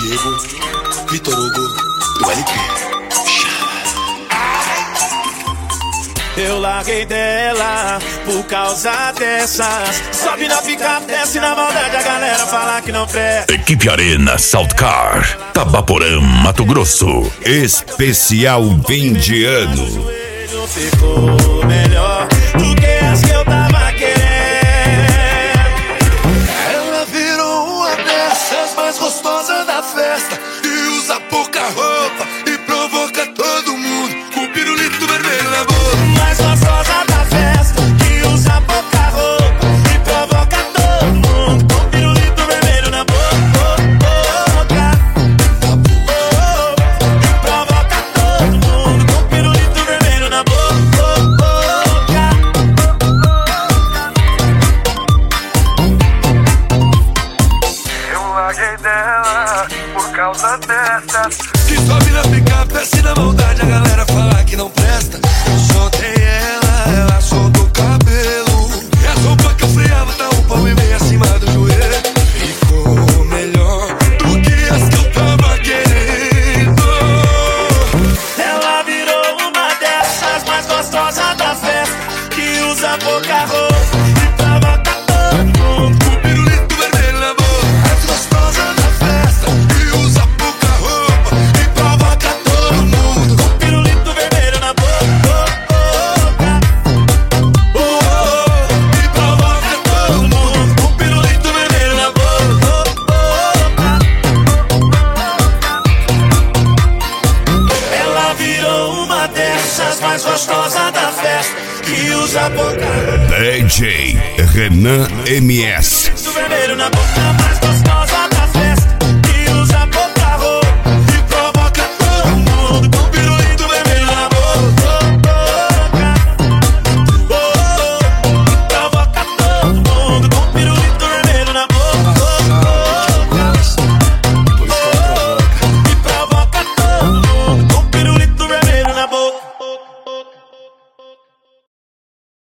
Diego, Vitor Hugo do LP. Eu larguei dela por causa dessas. Sobe na picape, desce na maldade, a galera fala que não presta. Equipe Arena Saltcar, Tabaporã, Mato Grosso. Especial fim de ano. Ficou melhor do que as que eu tava querendo. Ela virou uma dessas mais gostosas da festa, e usa pouca roupa e provoca todo mundo com pirulito vermelho na boca. Mais gostosa da festa, que usa pouca roupa e provoca todo mundo com pirulito vermelho na boca. E provoca todo mundo com pirulito vermelho na boca. Eu larguei dela por causa dessas. Que sobe na picape, desce na maldade, a galera fala que não presta. Eu soltei ela, ela soltou o cabelo, e a roupa que eu freava tá um pau e meio acima do joelho. Ficou melhor do que as que eu tava querendo. Ela virou uma dessas mais gostosas da festa, que usa pouca roupa e provoca todo mundo. Com pirulito vermelho na boca. Mais gostosa da festa, que usa pouca roupa e provoca todo mundo. Com pirulito vermelho na boca. E provoca todo mundo com pirulito vermelho na boca. Ela virou uma dessas mais gostosas da festa, que usa pouca roupa DJ Renan MS. e vermelho na boca.